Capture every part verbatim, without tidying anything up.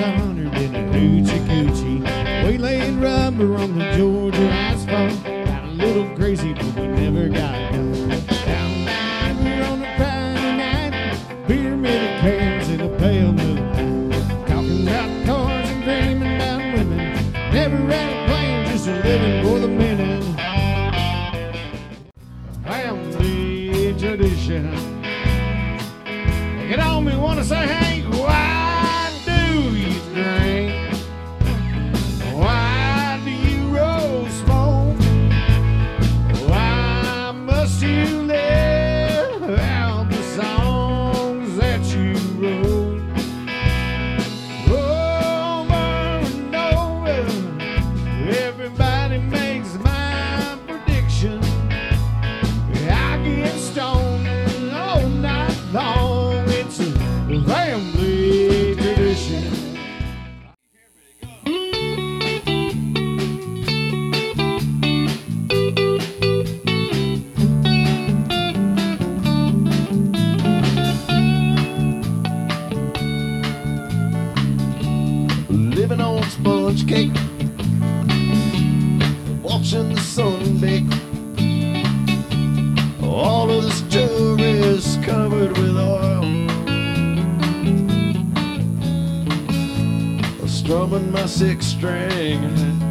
honored in a hoochie coochie. We laid rubber on the Georgia asphalt. Got a little crazy, but we never got it done. Down the river on a Friday night, beer made cans in a pail moonlight. Talking about cars and dreaming about women. Never had a plan, just a living for the minute. Family tradition. It on me wanna say, hey, why do you drink? Why do you roll smoke? Why must you live out the songs that you wrote? Over and over, everybody makes my prediction. I get stoned all night long. It's a family tradition. Living on sponge cake, watching the sun bake. All of this jewelry is covered with oil. Strumming my six string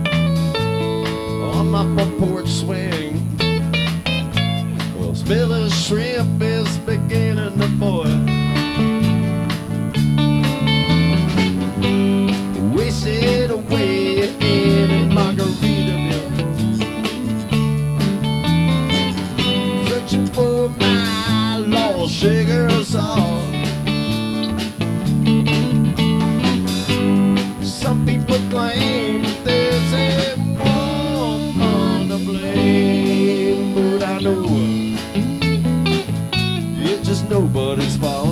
on my front porch swing. Well, Spiller's shrimp is beginning to boil. Wasted away in Margaritaville, searching for my lost sugar salt. Some people claim that there's a woman to blame, but I know it's just nobody's fault.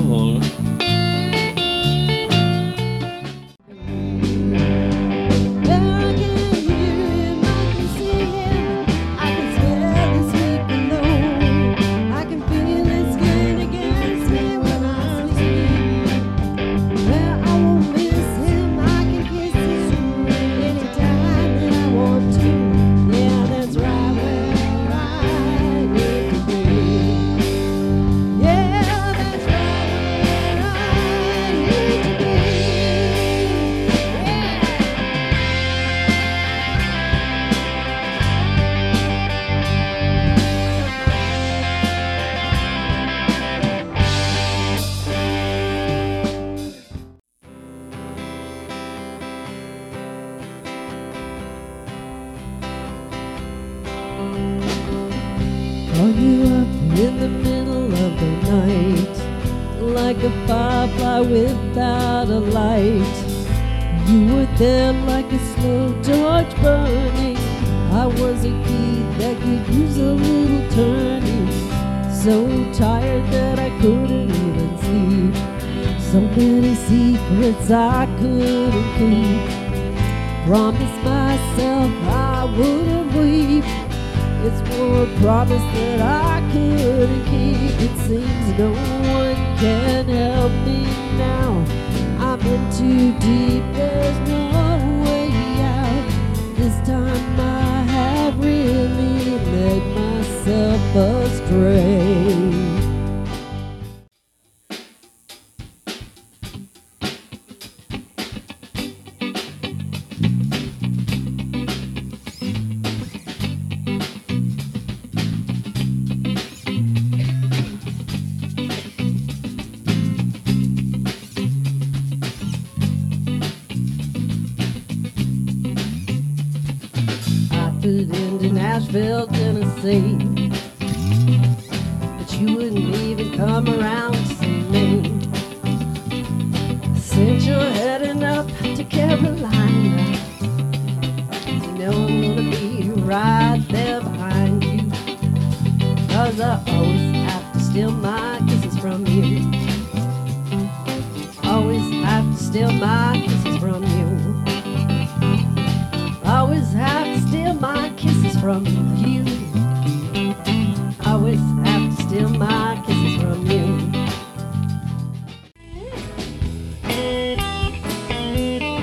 Call you up in the middle of the night, like a firefly without a light. You were there like a slow torch burning. I was a key that could use a little turning. So tired that I couldn't even sleep. So many secrets I couldn't keep. Promised myself I wouldn't weep. It's more a promise that I couldn't keep. It seems no one can help me now. I'm in too deep, there's no way out. This time I have really led myself astray. Into Nashville, Tennessee, but you wouldn't even come around to see me. Since you're heading up to Carolina, you know I'm gonna be right there behind you. Cause I always have to steal my kisses from you. Always have to steal my kisses from you. Always have to steal my kisses from you. Always have to steal my kisses from you.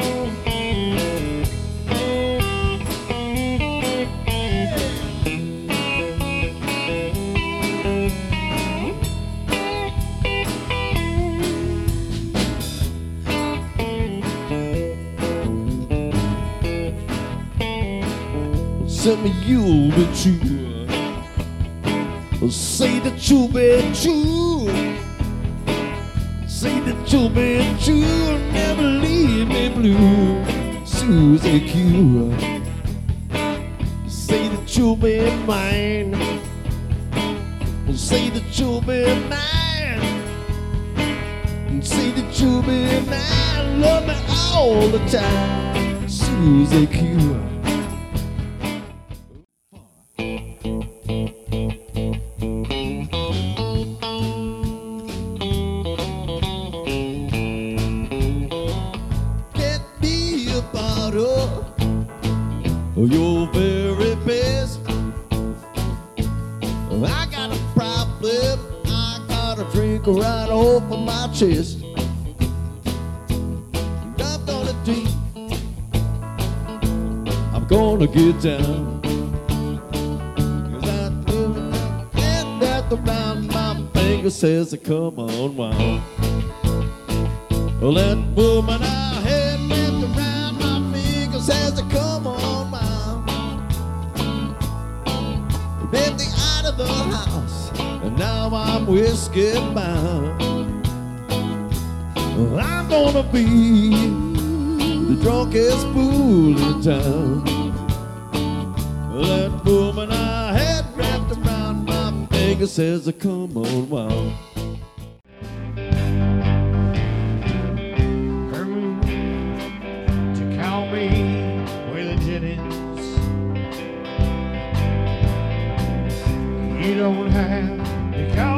tell me you'll be true. Say that you'll be true. Say that you'll be true. Never leave me blue. Susie Q. Say that you'll be mine. Say that you'll be mine. Say that you'll be mine. Love me all the time. Susie Q. Get me a bottle of your very best. I got a problem, I got a drink right off of my chest. And I'm gonna drink, I'm gonna get down. Cause I and that around my finger says, come on, wow. Well, that woman I had left around my finger says, come on, wow. Left me out of the house, and now I'm whiskey bound. I'm gonna be the drunkest fool in town. That woman I had wrapped around my finger says, come on, wow. To call me Waylon Jennings. You don't have to call